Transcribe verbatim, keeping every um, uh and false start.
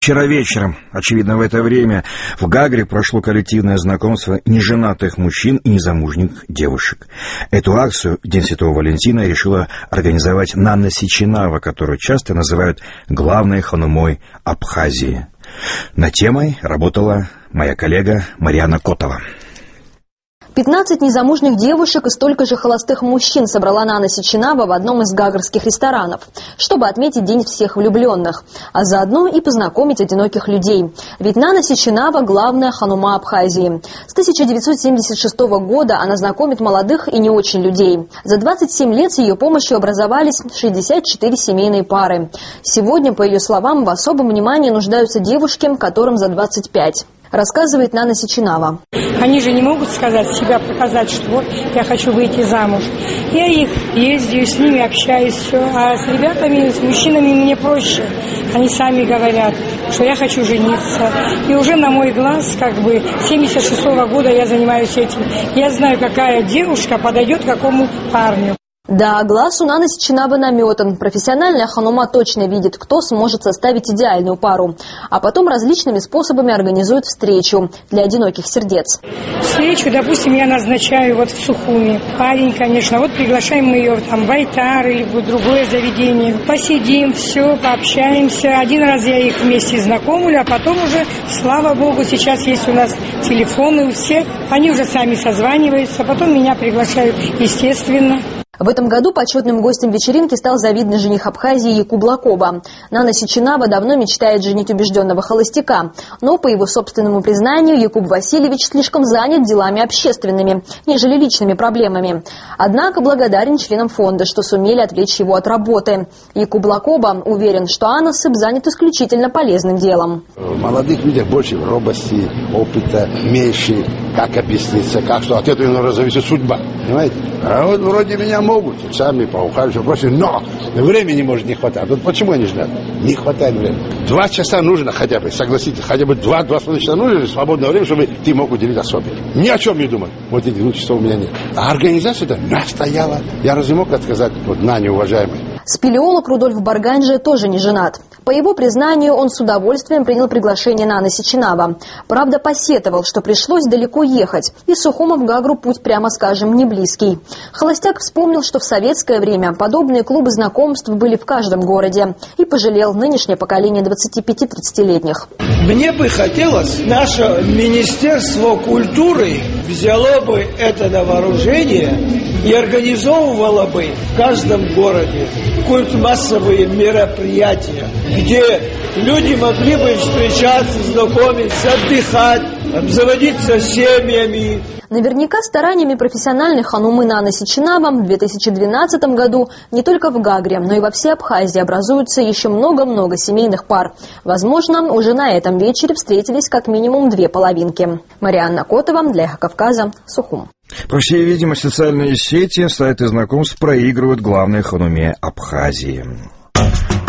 Вчера вечером, очевидно, в это время в Гагре прошло коллективное знакомство неженатых мужчин и незамужних девушек. Эту акцию в День Святого Валентина решила организовать Нанна Сичинава, которую часто называют главной ханумой Абхазии. Над темой работала моя коллега Марианна Котова. пятнадцать незамужних девушек и столько же холостых мужчин собрала Нанна Сичинава в одном из гагрских ресторанов, чтобы отметить День всех влюбленных, а заодно и познакомить одиноких людей. Ведь Нанна Сичинава – главная ханума Абхазии. С тысяча девятьсот семьдесят шестого года она знакомит молодых и не очень людей. За двадцать семь лет с ее помощью образовались шестьдесят четыре семейные пары. Сегодня, по ее словам, в особом внимании нуждаются девушки, которым за двадцать пять. Рассказывает Нанна Сичинава. Они же не могут сказать, себя показать, что вот я хочу выйти замуж. Я их ездию, с ними общаюсь, все. А с ребятами, с мужчинами мне проще. Они сами говорят, что я хочу жениться. И уже на мой глаз, как бы, с семьдесят шестого года я занимаюсь этим. Я знаю, какая девушка подойдет какому парню. Да, глаз у Нанны Сичинавы наметан. Профессиональная ханума точно видит, кто сможет составить идеальную пару. А потом различными способами организует встречу для одиноких сердец. Встречу, допустим, я назначаю вот в Сухуми. Парень, конечно, вот приглашаем мы ее там в Айтар или в другое заведение. Посидим, все, пообщаемся. Один раз я их вместе знакомлю, а потом уже, слава богу, сейчас есть у нас телефоны у всех. Они уже сами созваниваются, потом меня приглашают, естественно. В этом году почетным гостем вечеринки стал завидный жених Абхазии Якуб Лакоба. Нанна Сичинава давно мечтает женить убежденного холостяка. Но, по его собственному признанию, Якуб Васильевич слишком занят делами общественными, нежели личными проблемами. Однако благодарен членам фонда, что сумели отвлечь его от работы. Якуб Лакоба уверен, что Анасып занят исключительно полезным делом. В молодых людях больше робости, опыта, меньше, как объясниться, как что от этого зависит судьба. Понимаете? А вот вроде меня могут сами поухаживать, просят, но времени может не хватать. Вот почему они ждут? Не хватает времени. Два часа нужно хотя бы, согласитесь, хотя бы два-два с половиной часа нужно свободное время, чтобы ты мог уделить особенно. Ни о чем не думать. Вот этих двух часов у меня нет. А организация-то настояла. Я разве мог отказать вот Нане, уважаемой? Спелеолог Рудольф Барганджи тоже не женат. По его признанию, он с удовольствием принял приглашение Нанны Сичинава. Правда, посетовал, что пришлось далеко ехать. Из Сухума в Гагру путь, прямо скажем, не близкий. Холостяк вспомнил, что в советское время подобные клубы знакомств были в каждом городе. И пожалел нынешнее поколение двадцати-пяти-тридцатилетних. Мне бы хотелось, наше Министерство культуры взяло бы это на вооружение и организовывало бы в каждом городе культ массовые мероприятия, где люди могли бы встречаться, знакомиться, отдыхать, обзаводиться семьями. Наверняка стараниями профессиональной ханумы Нанны Сичинава в две тысячи двенадцатом году не только в Гагре, но и во всей Абхазии образуется еще много-много семейных пар. Возможно, уже на этом вечере встретились как минимум две половинки. Марианна Котова для Эхо Кавказа, Сухум. По всей видимости, социальные сети, сайты знакомств проигрывают главной хануме Абхазии.